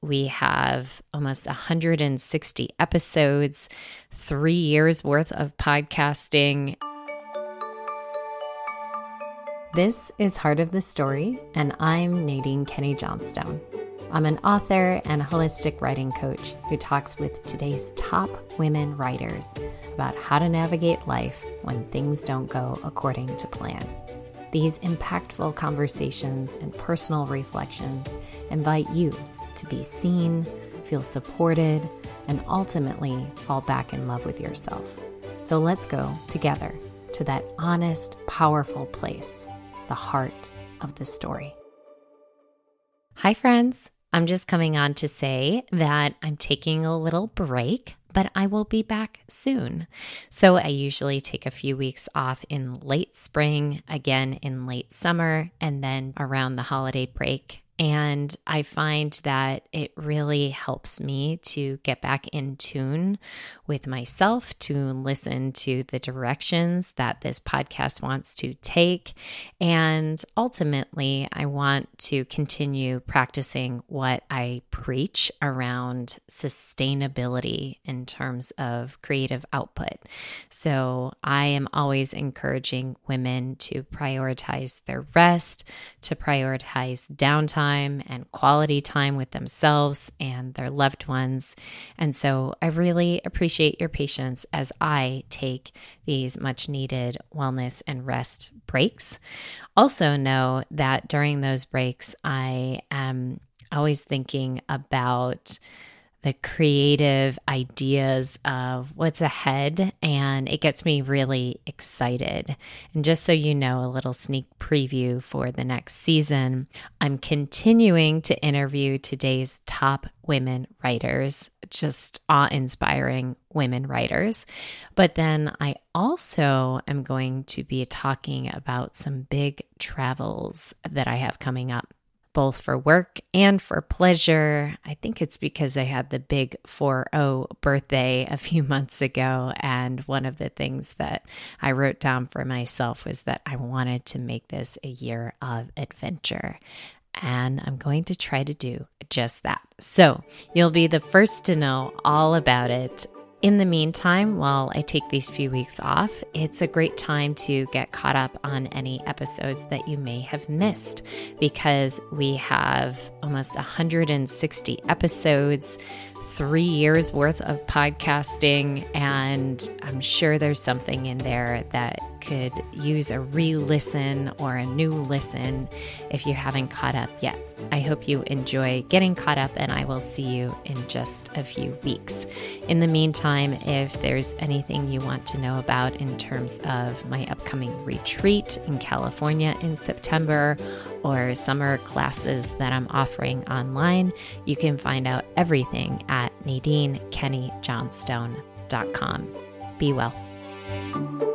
We have almost 160 episodes, 3 years worth of podcasting. This is Heart of the Story, and I'm Nadine Kenny Johnstone. I'm an author and holistic writing coach who talks with today's top women writers about how to navigate life when things don't go according to plan. These impactful conversations and personal reflections invite you to be seen, feel supported, and ultimately fall back in love with yourself. So let's go together to that honest, powerful place, the heart of the story. Hi, friends. I'm just coming on to say that I'm taking a little break, but I will be back soon. So I usually take a few weeks off in late spring, again in late summer, and then around the holiday break. And I find that it really helps me to get back in tune with myself, to listen to the directions that this podcast wants to take. And ultimately, I want to continue practicing what I preach around sustainability in terms of creative output. So I am always encouraging women to prioritize their rest, to prioritize downtime and quality time with themselves and their loved ones. And so I really appreciate your patience as I take these much needed wellness and rest breaks. Also know that during those breaks, I am always thinking about the creative ideas of what's ahead, and it gets me really excited. And just so you know, a little sneak preview for the next season, I'm continuing to interview today's top women writers, just awe-inspiring women writers. But then I also am going to be talking about some big travels that I have coming up, both for work and for pleasure. I think it's because I had the big 40 birthday a few months ago. And one of the things that I wrote down for myself was that I wanted to make this a year of adventure. And I'm going to try to do just that. So you'll be the first to know all about it. In the meantime, while I take these few weeks off, it's a great time to get caught up on any episodes that you may have missed, because we have almost 160 episodes, 3 years worth of podcasting, and I'm sure there's something in there that could use a re-listen or a new listen if you haven't caught up yet. I hope you enjoy getting caught up, and I will see you in just a few weeks. In the meantime, if there's anything you want to know about in terms of my upcoming retreat in California in September or summer classes that I'm offering online, you can find out everything at NadineKennyJohnstone.com. Be well.